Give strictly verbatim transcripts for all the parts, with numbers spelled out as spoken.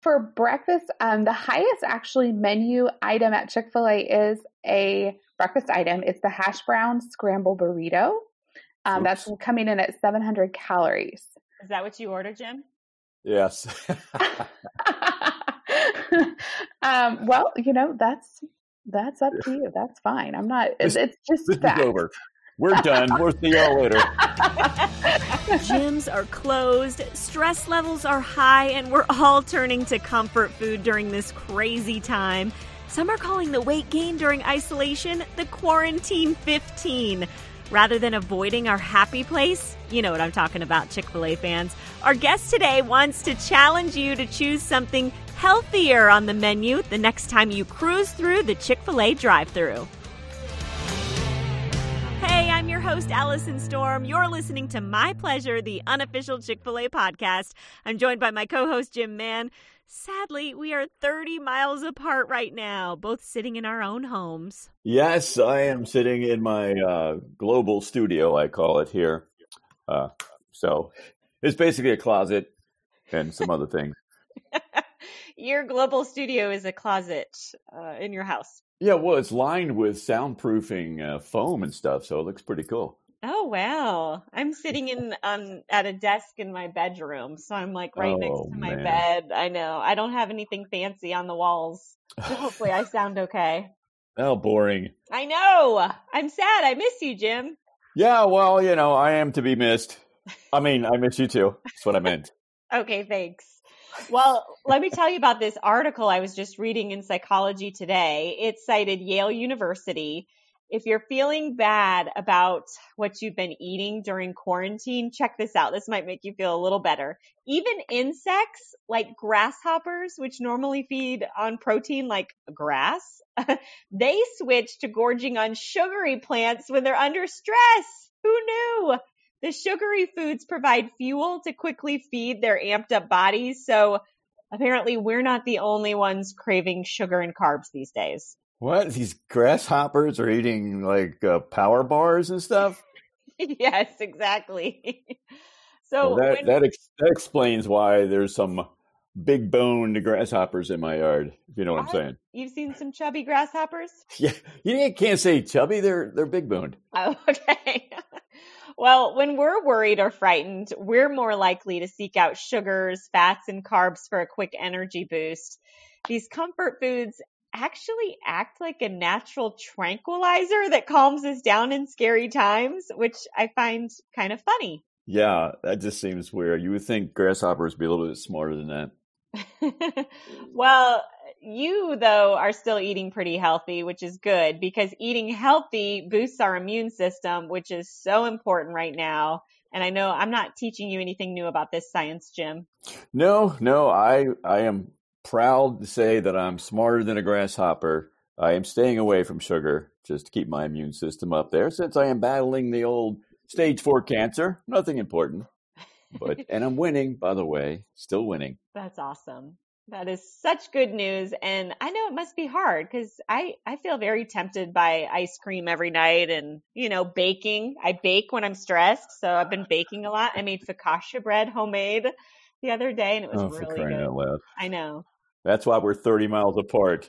For breakfast, um, the highest actually menu item at Chick-fil-A is a breakfast item. It's the hash brown scramble burrito. Um, that's Oops. coming in at seven hundred calories. Is that what you ordered, Jim? Yes. um, well, you know, that's that's up to you. That's fine. I'm not. This, it's just this facts. is over. We're done. We'll see y'all later. Gyms are closed, stress levels are high, and we're all turning to comfort food during this crazy time. Some are calling the weight gain during isolation the Quarantine fifteen. Rather than avoiding our happy place, you know what I'm talking about, Chick-fil-A fans, our guest today wants to challenge you to choose something healthier on the menu the next time you cruise through the Chick-fil-A drive-thru. Hey, I'm your host, Allison Storm. You're listening to My Pleasure, the unofficial Chick-fil-A podcast. I'm joined by my co-host, Jim Mann. Sadly, we are thirty miles apart right now, both sitting in our own homes. Yes, I am sitting in my uh, global studio, I call it here. Uh, so it's basically a closet and some other things. Your global studio is a closet uh, in your house. Yeah, well, it's lined with soundproofing uh, foam and stuff, so it looks pretty cool. Oh, wow. I'm sitting in um, at a desk in my bedroom, so I'm like right Oh, next to my man. bed. I know. I don't have anything fancy on the walls, so hopefully I sound okay. How boring. I know. I'm sad. I miss you, Jim. Yeah, well, you know, I am to be missed. I mean, I miss you too. That's what I meant. Okay, thanks. Well, let me tell you about this article I was just reading in Psychology Today. It cited Yale University. If you're feeling bad about what you've been eating during quarantine, check this out. This might make you feel a little better. Even insects like grasshoppers, which normally feed on protein like grass, they switch to gorging on sugary plants when they're under stress. Who knew? The sugary foods provide fuel to quickly feed their amped up bodies. So apparently we're not the only ones craving sugar and carbs these days. What? These grasshoppers are eating like uh, power bars and stuff? Yes, exactly. So Well, that when, that, ex- that explains why there's some big boned grasshoppers in my yard, if you know what I'm saying. You've seen some chubby grasshoppers? Yeah, you can't say chubby, they're they're big boned. Oh, okay. Well, when we're worried or frightened, we're more likely to seek out sugars, fats, and carbs for a quick energy boost. These comfort foods actually act like a natural tranquilizer that calms us down in scary times, which I find kind of funny. Yeah, that just seems weird. You would think grasshoppers would be a little bit smarter than that. Well, you, though, are still eating pretty healthy, which is good because eating healthy boosts our immune system, which is so important right now. And I know I'm not teaching you anything new about this science, Jim. No, no, I I am proud to say that I'm smarter than a grasshopper. I am staying away from sugar just to keep my immune system up there since I am battling the old stage four cancer. Nothing important. But and I'm winning, by the way, still winning. That's awesome. That is such good news. And I know it must be hard because I, I feel very tempted by ice cream every night and, you know, baking. I bake when I'm stressed. So I've been baking a lot. I made focaccia bread homemade the other day and it was Oh, for really crying good. out loud. I know. That's why we're thirty miles apart.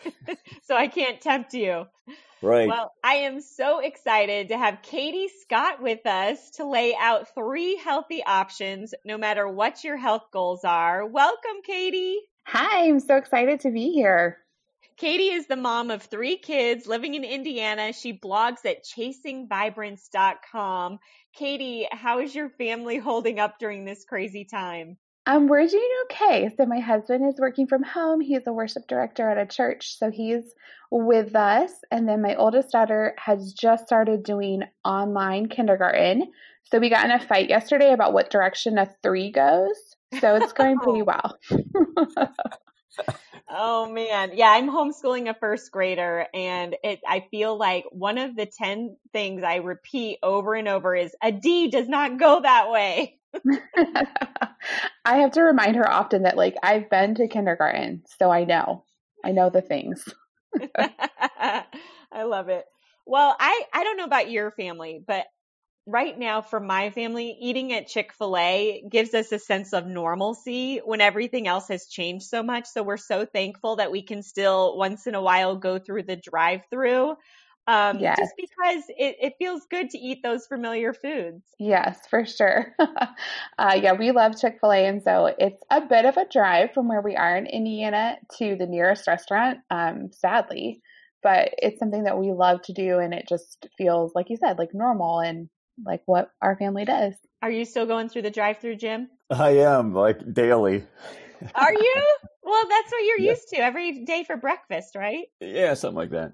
So I can't tempt you. Right. Well, I am so excited to have Katie Scott with us to lay out three healthy options, no matter what your health goals are. Welcome, Katie. Hi, I'm so excited to be here. Katie is the mom of three kids living in Indiana. She blogs at chasing vibrance dot com. Katie, how is your family holding up during this crazy time? Um, we're doing okay. So my husband is working from home. He's a worship director at a church, so he's with us. And then my oldest daughter has just started doing online kindergarten. So we got in a fight yesterday about what direction a three goes. So it's going pretty well. Oh man. Yeah, I'm homeschooling a first grader and it I feel like one of the ten things I repeat over and over is a D does not go that way. I have to remind her often that like I've been to kindergarten, so I know. I know the things. I love it. Well, I, I don't know about your family, but right now for my family, eating at Chick-fil-A gives us a sense of normalcy when everything else has changed so much. So we're so thankful that we can still once in a while go through the drive-through. Um, Yes. just because it, it feels good to eat those familiar foods. Yes, for sure. uh, yeah, we love Chick-fil-A. And so it's a bit of a drive from where we are in Indiana to the nearest restaurant, um, sadly. But it's something that we love to do. And it just feels, like you said, like normal and like what our family does. Are you still going through the drive-through, Jim? I am, like, daily. Are you? Well, that's what you're Yeah. used to every day for breakfast, right? Yeah, something like that.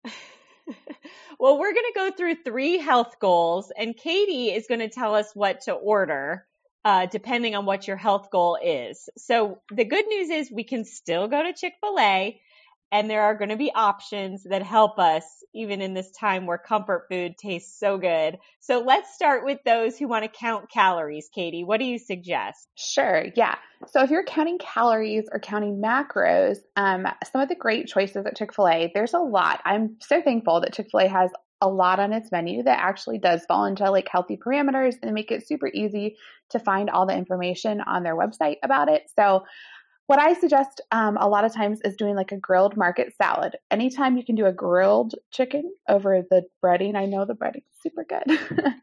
Well, we're going to go through three health goals, and Katie is going to tell us what to order uh, depending on what your health goal is. So the good news is we can still go to Chick-fil-A, and there are going to be options that help us even in this time where comfort food tastes so good. So let's start with those who want to count calories. Katie, what do you suggest? Sure. Yeah. So if you're counting calories or counting macros, um, some of the great choices at Chick-fil-A, there's a lot. I'm so thankful that Chick-fil-A has a lot on its menu that actually does fall into like healthy parameters and make it super easy to find all the information on their website about it. So what I suggest um, a lot of times is doing like a grilled market salad. Anytime you can do a grilled chicken over the breading, I know the breading is super good,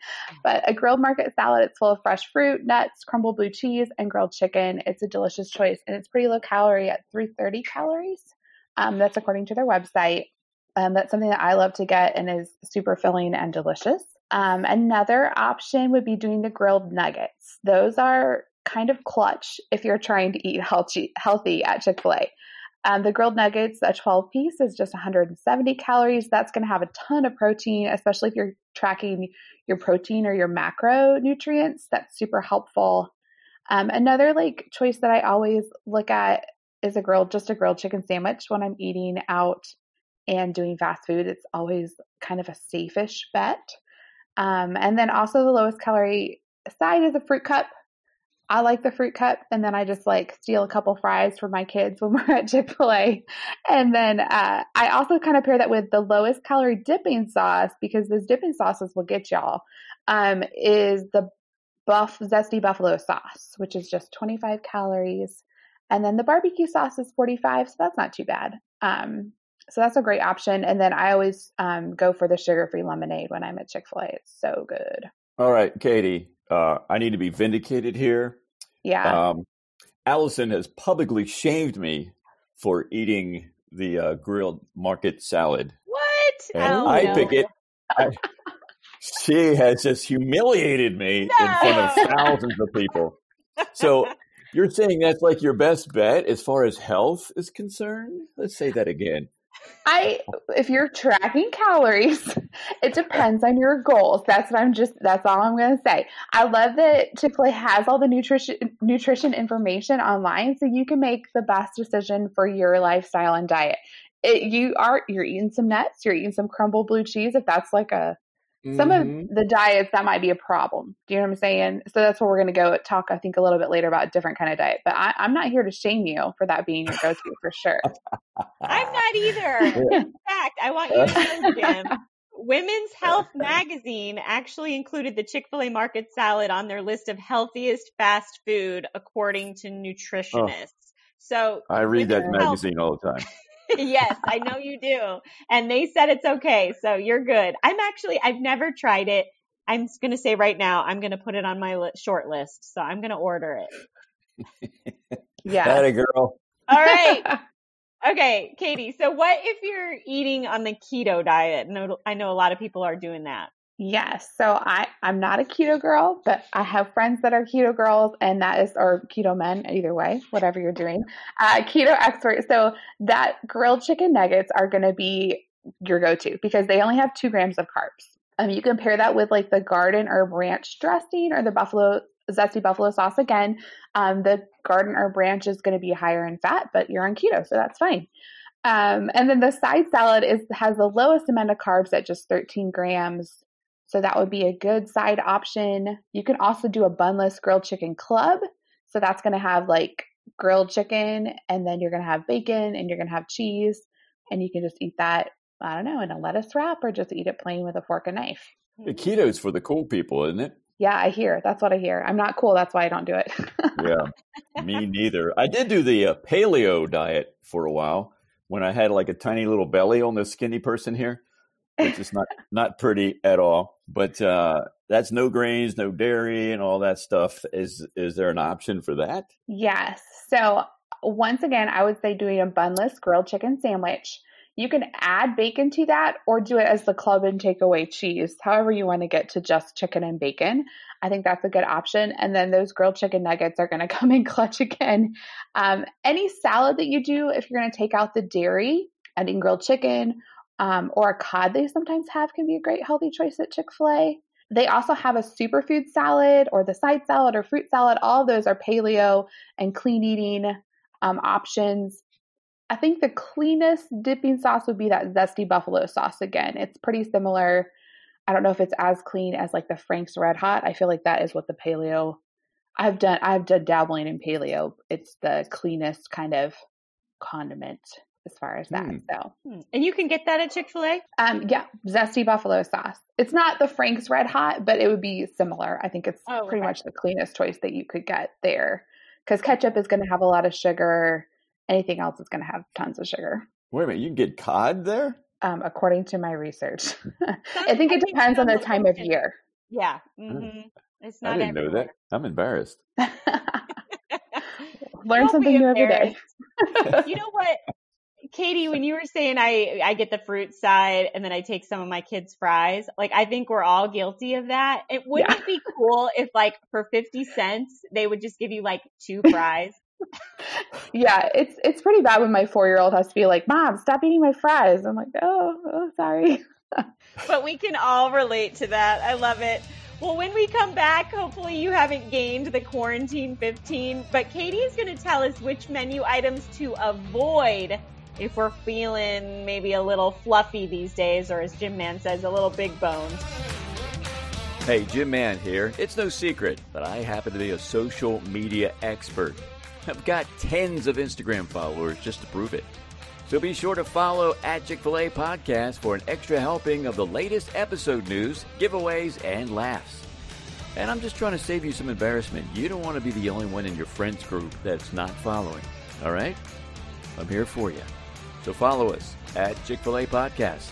but a grilled market salad, it's full of fresh fruit, nuts, crumbled blue cheese, and grilled chicken. It's a delicious choice, and it's pretty low calorie at three hundred thirty calories. Um, that's according to their website. Um, that's something that I love to get and is super filling and delicious. Um, another option would be doing the grilled nuggets. Those are kind of clutch if you're trying to eat healthy, healthy at Chick-fil-A. Um, the grilled nuggets, a twelve piece, is just one hundred seventy calories. That's going to have a ton of protein, especially if you're tracking your protein or your macronutrients. That's super helpful. Um, another like choice that I always look at is a grilled, just a grilled chicken sandwich when I'm eating out and doing fast food. It's always kind of a safe-ish bet. Um, and then also the lowest calorie side is a fruit cup. I like the fruit cup, and then I just like steal a couple fries for my kids when we're at Chick-fil-A. And then uh, I also kind of pair that with the lowest calorie dipping sauce, because those dipping sauces will get y'all, um, is the buff zesty buffalo sauce, which is just twenty-five calories. And then the barbecue sauce is forty-five, so that's not too bad. Um, so that's a great option. And then I always um, go for the sugar-free lemonade when I'm at Chick-fil-A. It's so good. All right, Katie, uh, I need to be vindicated here. Yeah. Um, Allison has publicly shamed me for eating the uh, grilled market salad. What? And Oh, I no. pick it. I, she has just humiliated me No. in front of thousands of people. So you're saying that's like your best bet as far as health is concerned? Let's say that again. I, if you're tracking calories, it depends on your goals. That's what I'm just, that's all I'm going to say. I love that Chick-fil-A has all the nutrition, nutrition information online, so you can make the best decision for your lifestyle and diet. It, you are, you're eating some nuts, you're eating some crumbled blue cheese. If that's like a, some Mhm. of the diets, that might be a problem. Do you know what I'm saying? So that's where we're going to go talk, I think, a little bit later about a different kind of diet. But I, I'm not here to shame you for that being your go-to for sure. I'm not either. In fact, I want you to know, Jim, Women's Health magazine actually included the Chick-fil-A market salad on their list of healthiest fast food according to nutritionists. So I read that Women's Health- magazine all the time. Yes, I know you do. And they said it's okay. So you're good. I'm actually, I've never tried it. I'm going to say right now, I'm going to put it on my li- short list. So I'm going to order it. Yeah. Atta girl. All right. Okay, Katie. So what if you're eating on the keto diet? No, I know a lot of people are doing that. Yes. So I, I'm not a keto girl, but I have friends that are keto girls, and that is, or keto men, either way, whatever you're doing, uh, keto experts. So that grilled chicken nuggets are going to be your go-to because they only have two grams of carbs. Um, you can pair that with like the garden herb ranch dressing or the buffalo zesty buffalo sauce. Again, um, the garden herb ranch is going to be higher in fat, but you're on keto, so that's fine. Um, and then the side salad is has the lowest amount of carbs at just thirteen grams. So that would be a good side option. You can also do a bunless grilled chicken club. So that's going to have like grilled chicken, and then you're going to have bacon, and you're going to have cheese, and you can just eat that, I don't know, in a lettuce wrap, or just eat it plain with a fork and knife. The keto's for the cool people, isn't it? Yeah, I hear. That's what I hear. I'm not cool. That's why I don't do it. Yeah, me neither. I did do the uh, paleo diet for a while when I had like a tiny little belly on this skinny person here, which is not, not pretty at all. But uh, that's no grains, no dairy, and all that stuff. Is is there an option for that? Yes. So once again, I would say doing a bunless grilled chicken sandwich. You can add bacon to that or do it as the club and takeaway cheese, however you want to get to just chicken and bacon. I think that's a good option. And then those grilled chicken nuggets are going to come in clutch again. Um, any salad that you do, if you're going to take out the dairy, adding grilled chicken um, or a cod they sometimes have can be a great healthy choice at Chick-fil-A. They also have a superfood salad or the side salad or fruit salad. All of those are paleo and clean eating um, options. I think the cleanest dipping sauce would be that zesty buffalo sauce again. It's pretty similar. I don't know if it's as clean as like the Frank's Red Hot. I feel like that is what the paleo I've done. I've done dabbling in paleo. It's the cleanest kind of condiment as far as that. Mm. So, and you can get that at Chick-fil-A? um, yeah, zesty buffalo sauce. It's not the Frank's Red Hot, but it would be similar. I think it's Oh, pretty okay. much the cleanest choice that you could get there because ketchup is going to have a lot of sugar. Anything else is going to have tons of sugar. Wait a minute, you can get cod there? Um, according to my research. I think it depends on the time of year. Yeah. Mm-hmm. It's not I didn't know everywhere. that. I'm embarrassed. Learn Don't something be new every day. embarrassed. You know what, Katie, when you were saying I, I get the fruit side and then I take some of my kids' fries, like I think we're all guilty of that. It wouldn't Yeah. it be cool if like for fifty cents, they would just give you like two fries? Yeah, it's it's pretty bad when my four-year-old has to be like, Mom, stop eating my fries. I'm like, oh, oh sorry. But we can all relate to that. I love it. Well, when we come back, hopefully you haven't gained the quarantine fifteen, but Katie is going to tell us which menu items to avoid if we're feeling maybe a little fluffy these days, or as Jim Man says, a little big boned. Hey, Jim Man here. It's no secret that I happen to be a social media expert. I've got tens of Instagram followers just to prove it. So be sure to follow at Chick-fil-A Podcast for an extra helping of the latest episode news, giveaways, and laughs. And I'm just trying to save you some embarrassment. You don't want to be the only one in your friends group that's not following. All right? I'm here for you. So follow us at Chick-fil-A Podcast.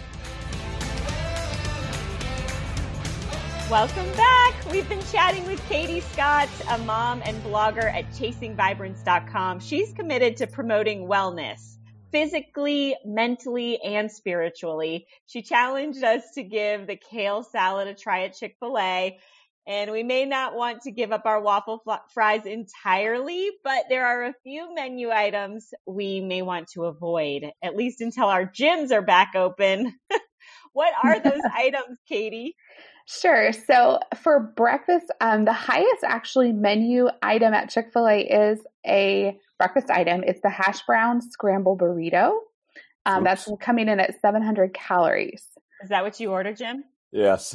Welcome back. We've been chatting with Katie Scott, a mom and blogger at chasing vibrance dot com. She's committed to promoting wellness, physically, mentally, and spiritually. She challenged us to give the kale salad a try at Chick-fil-A. And we may not want to give up our waffle fl- fries entirely, but there are a few menu items we may want to avoid, at least until our gyms are back open. What are those items, Katie? Sure. So for breakfast, um, the highest actually menu item at Chick-fil-A is a breakfast item. It's the hash brown scramble burrito. Um, that's coming in at seven hundred calories. Is that what you ordered, Jim? Yes.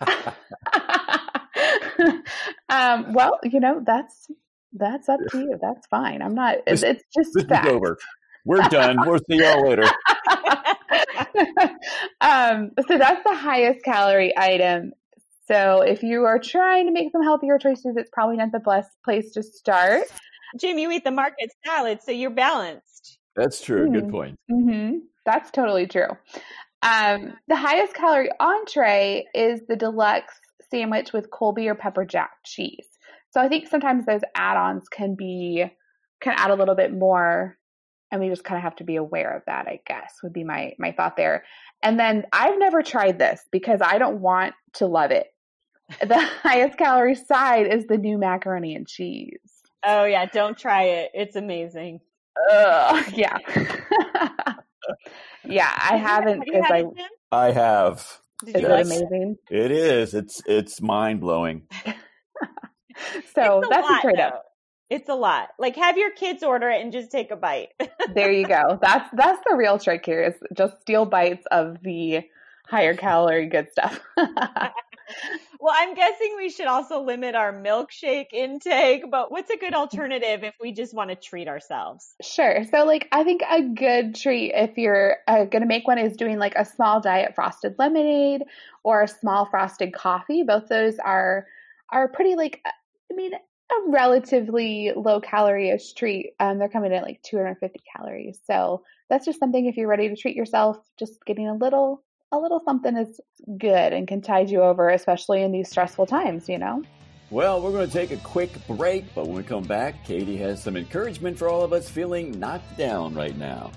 um, well, you know, that's that's up to you. That's fine. I'm not, it's, it's just This is fact. over. We're done. We'll see y'all later. um, so that's the highest calorie item. So if you are trying to make some healthier choices, it's probably not the best place to start. Jim, you eat the market salad, so you're balanced. That's true. Mm. Good point. Mm-hmm. That's totally true. Um, the highest calorie entree is the deluxe sandwich with Colby or pepper jack cheese. So I think sometimes those add-ons can be, can add a little bit more, and we just kind of have to be aware of that, I guess, would be my, my thought there. And then I've never tried this because I don't want to love it. The highest calorie side is the new macaroni and cheese. Oh yeah, don't try it. It's amazing. Ugh, yeah. Yeah, I haven't Have you because had I, it, Jim? I have. Did is you it like it? amazing? It is. It's it's mind blowing. So It's a that's lot, a trade-off. though. It's a lot. Like have your kids order it and just take a bite. There you go. That's that's the real trick here is just steal bites of the higher calorie good stuff. Well, I'm guessing we should also limit our milkshake intake, but what's a good alternative if we just want to treat ourselves? Sure. So like, I think a good treat if you're uh, going to make one is doing like a small diet frosted lemonade or a small frosted coffee. Both those are, are pretty like, I mean, a relatively low calorie-ish treat. Um, they're coming in at like two hundred fifty calories. So that's just something if you're ready to treat yourself, just getting a little, a little something is good and can tide you over, especially in these stressful times, you know? Well, we're going to take a quick break, but when we come back, Katie has some encouragement for all of us feeling knocked down right now.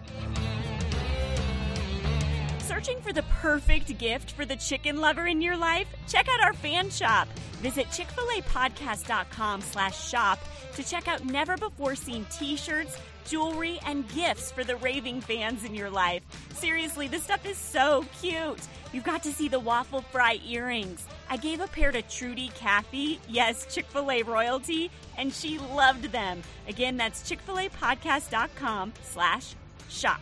Searching for the perfect gift for the chicken lover in your life? Check out our fan shop. Visit chick-fil-a-podcast.com slash shop to check out never-before-seen t-shirts, jewelry, and gifts for the raving fans in your life. Seriously, this stuff is so cute. You've got to see the waffle fry earrings. I gave a pair to Trudy Caffey, yes, Chick-fil-A royalty, and she loved them. Again, that's chick-fil-a-podcast.com slash shop.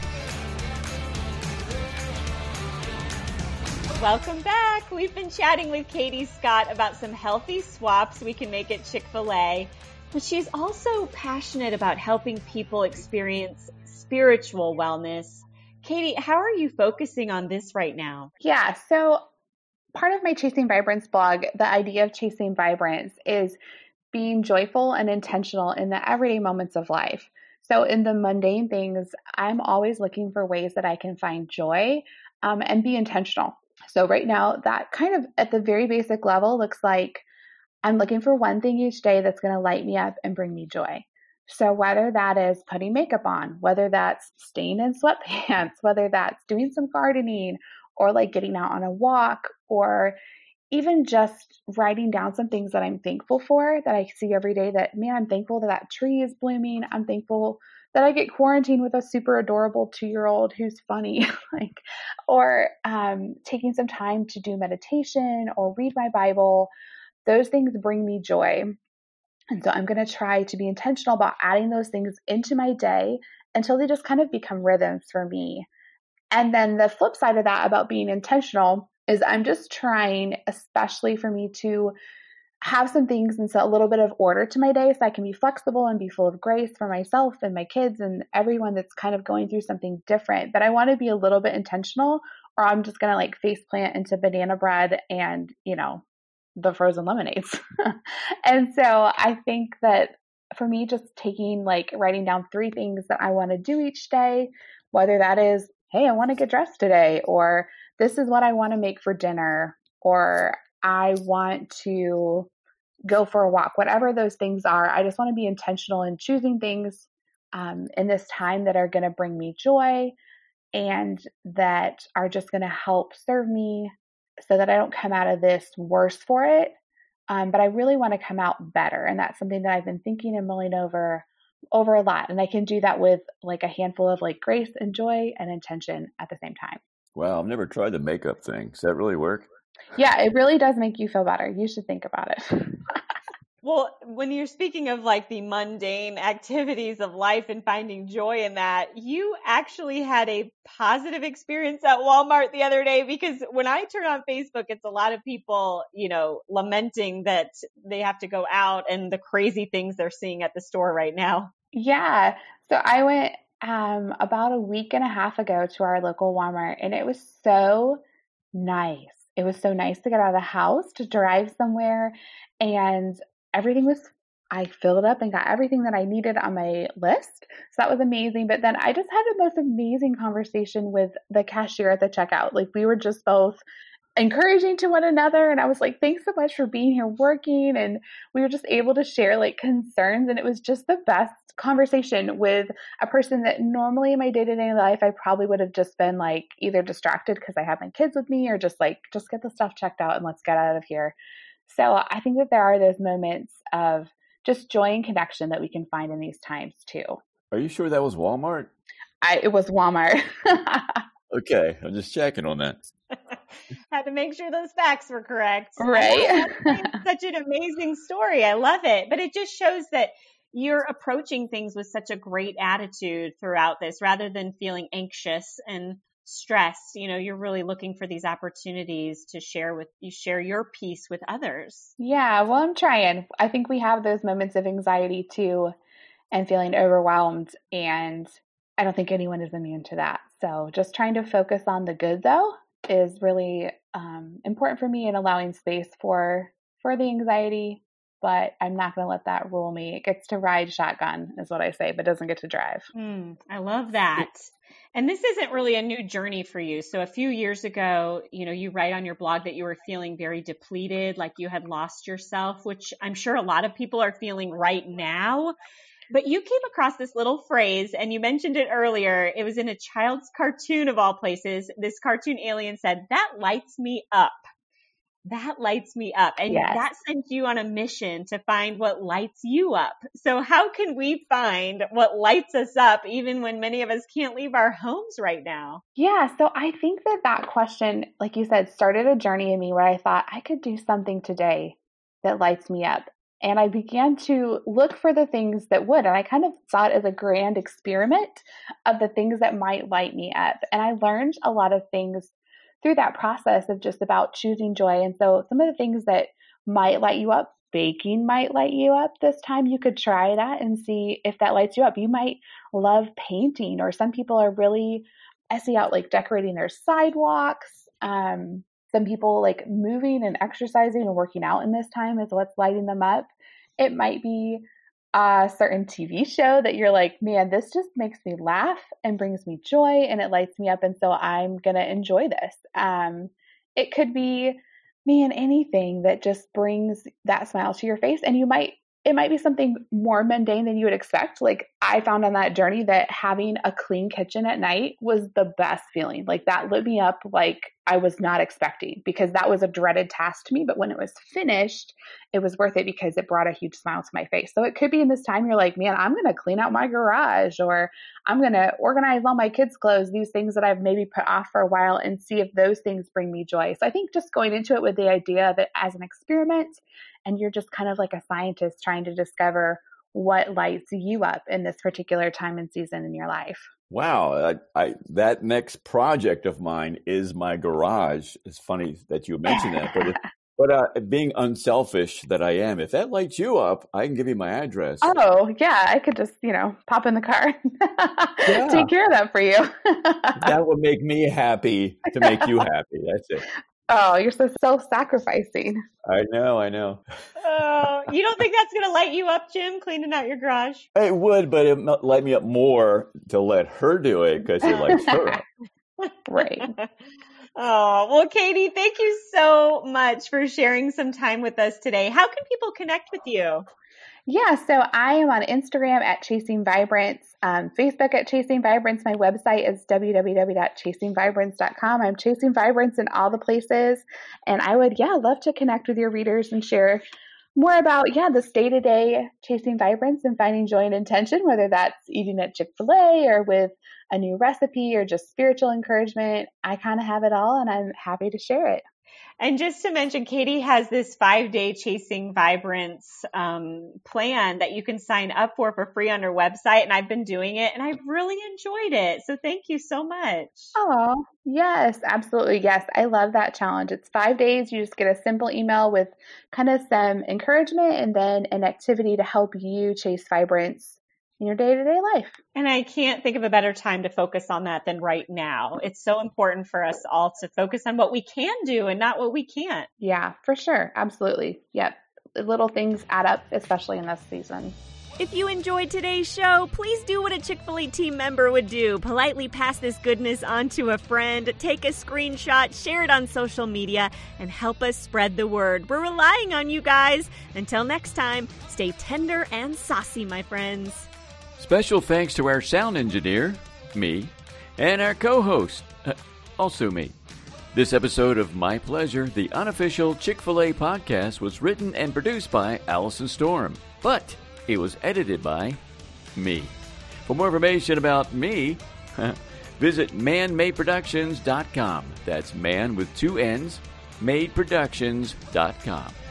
Welcome back. We've been chatting with Katie Scott about some healthy swaps we can make at Chick-fil-A, but she's also passionate about helping people experience spiritual wellness. Katie, how are you focusing on this right now? Yeah, so part of my Chasing Vibrance blog, the idea of Chasing Vibrance is being joyful and intentional in the everyday moments of life. So in the mundane things, I'm always looking for ways that I can find joy um, and be intentional. So right now, that kind of at the very basic level looks like I'm looking for one thing each day that's going to light me up and bring me joy. So whether that is putting makeup on, whether that's staying in sweatpants, whether that's doing some gardening or like getting out on a walk, or even just writing down some things that I'm thankful for that I see every day that, man, I'm thankful that that tree is blooming. I'm thankful that I get quarantined with a super adorable two-year-old who's funny, like, or um, taking some time to do meditation or read my Bible. Those things bring me joy. And so I'm going to try to be intentional about adding those things into my day until they just kind of become rhythms for me. And then the flip side of that about being intentional is I'm just trying, especially for me, to have some things and set a little bit of order to my day so I can be flexible and be full of grace for myself and my kids and everyone that's kind of going through something different. But I want to be a little bit intentional, or I'm just going to like face plant into banana bread and, you know, the frozen lemonades. And so I think that for me, just taking like writing down three things that I want to do each day, whether that is, hey, I want to get dressed today, or this is what I want to make for dinner, or I want to go for a walk, whatever those things are. I just want to be intentional in choosing things um, in this time that are going to bring me joy and that are just going to help serve me so that I don't come out of this worse for it. Um, but I really want to come out better. And that's something that I've been thinking and mulling over over a lot. And I can do that with like a handful of like grace and joy and intention at the same time. Wow, I've never tried the makeup thing. Does that really work? Yeah, it really does make you feel better. You should think about it. Well, when you're speaking of like the mundane activities of life and finding joy in that, you actually had a positive experience at Walmart the other day, because when I turn on Facebook, it's a lot of people, you know, lamenting that they have to go out and the crazy things they're seeing at the store right now. Yeah. So I went um, about a week and a half ago to our local Walmart, and it was so nice. It was so nice to get out of the house, to drive somewhere, and everything was, I filled up and got everything that I needed on my list. So that was amazing. But then I just had the most amazing conversation with the cashier at the checkout. Like we were just both encouraging to one another. And I was like, thanks so much for being here working. And we were just able to share like concerns. And it was just the best conversation with a person that normally in my day-to-day life, I probably would have just been like either distracted because I have my kids with me, or just like, just get the stuff checked out and let's get out of here. So I think that there are those moments of just joy and connection that we can find in these times too. Are you sure that was Walmart? I, it was Walmart. Okay, I'm just checking on that. Had to make sure those facts were correct. Right. That's such an amazing story. I love it. But it just shows that you're approaching things with such a great attitude throughout this, rather than feeling anxious and stress, you know, you're really looking for these opportunities to share with you, share your peace with others. Yeah, well, I'm trying. I think we have those moments of anxiety too and feeling overwhelmed. And I don't think anyone is immune to that. So just trying to focus on the good, though, is really um, important for me, and allowing space for for the anxiety. But I'm not going to let that rule me. It gets to ride shotgun is what I say, but doesn't get to drive. Mm, I love that. And this isn't really a new journey for you. So a few years ago, you know, you write on your blog that you were feeling very depleted, like you had lost yourself, which I'm sure a lot of people are feeling right now. But you came across this little phrase, and you mentioned it earlier. It was in a child's cartoon of all places. This cartoon alien said, "That lights me up." That lights me up. And yes. That sent you on a mission to find what lights you up. So how can we find what lights us up, even when many of us can't leave our homes right now? Yeah. So I think that that question, like you said, started a journey in me where I thought I could do something today that lights me up. And I began to look for the things that would. And I kind of saw it as a grand experiment of the things that might light me up. And I learned a lot of things through that process of just about choosing joy. And so some of the things that might light you up, baking might light you up this time. You could try that and see if that lights you up. You might love painting, or some people are really, I see out like decorating their sidewalks. Um, some people like moving and exercising and working out in this time is what's lighting them up. It might be a certain T V show that you're like, man, this just makes me laugh and brings me joy and it lights me up. And so I'm going to enjoy this. Um, it could be, man, anything that just brings that smile to your face. And you might, it might be something more mundane than you would expect. Like I found on that journey that having a clean kitchen at night was the best feeling. Like that lit me up like I was not expecting, because that was a dreaded task to me. But when it was finished, it was worth it because it brought a huge smile to my face. So it could be in this time you're like, man, I'm going to clean out my garage, or I'm going to organize all my kids' clothes, these things that I've maybe put off for a while, and see if those things bring me joy. So I think just going into it with the idea of it as an experiment, and you're just kind of like a scientist trying to discover what lights you up in this particular time and season in your life. Wow. I, I, that next project of mine is my garage. It's funny that you mentioned that, but, it, but uh, being unselfish that I am, if that lights you up, I can give you my address. Oh, yeah. I could just, you know, pop in the car, yeah. Take care of that for you. That would make me happy to make you happy. That's it. Oh, you're so self-sacrificing. I know, I know. Oh, you don't think that's going to light you up, Jim, cleaning out your garage? It would, but it might light me up more to let her do it because it lights her up. Right. Oh, well, Katie, thank you so much for sharing some time with us today. How can people connect with you? Yeah, so I am on Instagram at Chasing Vibrance, um, Facebook at Chasing Vibrance. My website is w w w dot chasing vibrance dot com. I'm Chasing Vibrance in all the places. And I would, yeah, love to connect with your readers and share more about, yeah, this day-to-day chasing vibrance and finding joy and intention, whether that's eating at Chick-fil-A or with a new recipe or just spiritual encouragement. I kind of have it all, and I'm happy to share it. And just to mention, Katie has this five-day Chasing Vibrance um, plan that you can sign up for for free on her website. And I've been doing it, and I've really enjoyed it. So thank you so much. Oh, yes, absolutely. Yes, I love that challenge. It's five days. You just get a simple email with kind of some encouragement and then an activity to help you chase vibrance in your day-to-day life. And I can't think of a better time to focus on that than right now. It's so important for us all to focus on what we can do and not what we can't. Yeah, for sure. Absolutely. Yep. Little things add up, especially in this season. If you enjoyed today's show, please do what a Chick-fil-A team member would do. Politely pass this goodness on to a friend, take a screenshot, share it on social media, and help us spread the word. We're relying on you guys. Until next time, stay tender and saucy, my friends. Special thanks to our sound engineer, me, and our co-host, uh, also me. This episode of My Pleasure, the unofficial Chick-fil-A podcast, was written and produced by Allison Storm, but it was edited by me. For more information about me, visit man made productions dot com. That's man with two N's, made productions dot com.